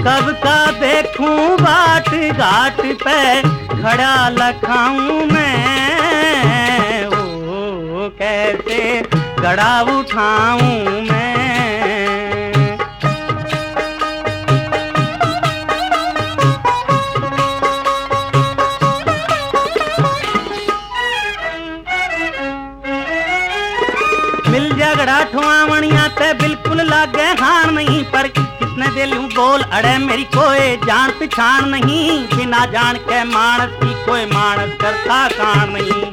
कब का देखूं बाट घाट पे खड़ा लखाऊं मैं, ओ कैसे घड़ा उठाऊं मैं। मिल झगड़ा ठुआवणिया ते बिल्कुल लागे हार नहीं, पर किसने दे लूं बोल अड़े मेरी कोई जान पिछाण नहीं। बिना जान के मानस की कोई मानस करता कान नहीं।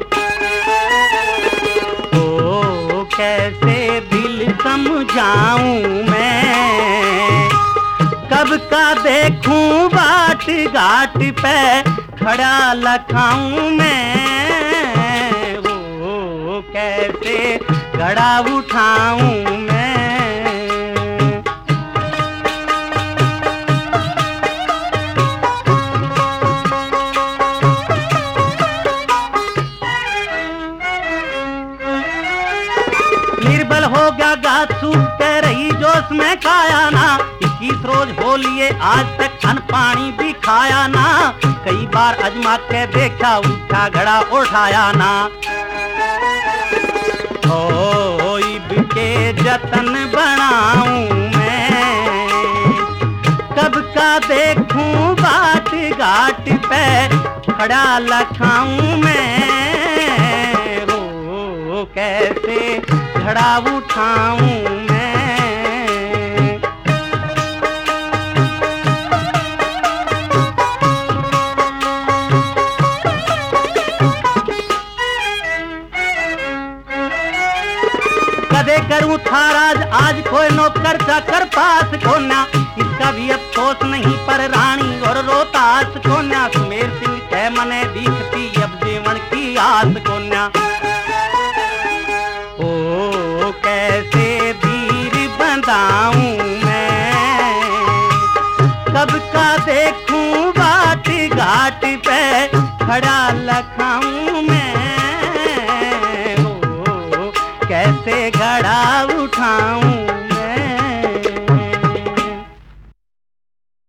ओ कैसे दिल समझाऊं मैं, कब का देखूं बाट घाट पे खड़ा लखाऊं मैं, ओ कैसे घड़ा उठाऊं मैं। निर्बल हो गया गाछ सूख के रही जोश में खाया ना, 21 रोज हो लिए आज तक अन्न पानी भी खाया ना। कई बार अजमा के देखा उठा घड़ा उठाया ना। के जतन बनाऊं मैं, कब का देखूं बाट घाट पे खड़ा लखाऊं मैं, ओ कैसे घड़ा उठाऊं मैं। कदे करूं थाराज आज कोई नौकर चाकर पास कोन्या, इसका भी अफसोस नहीं पर रानी और रोहतास कोन्या। सुमेर सिंह है मने दिखती अब जीवन की आस कोन्या। ओ कैसे धीर बंधाऊं मैं, कब का देखूं बाट घाट पे खड़ा लखाऊं मैं, कैसे घड़ा उठाऊं।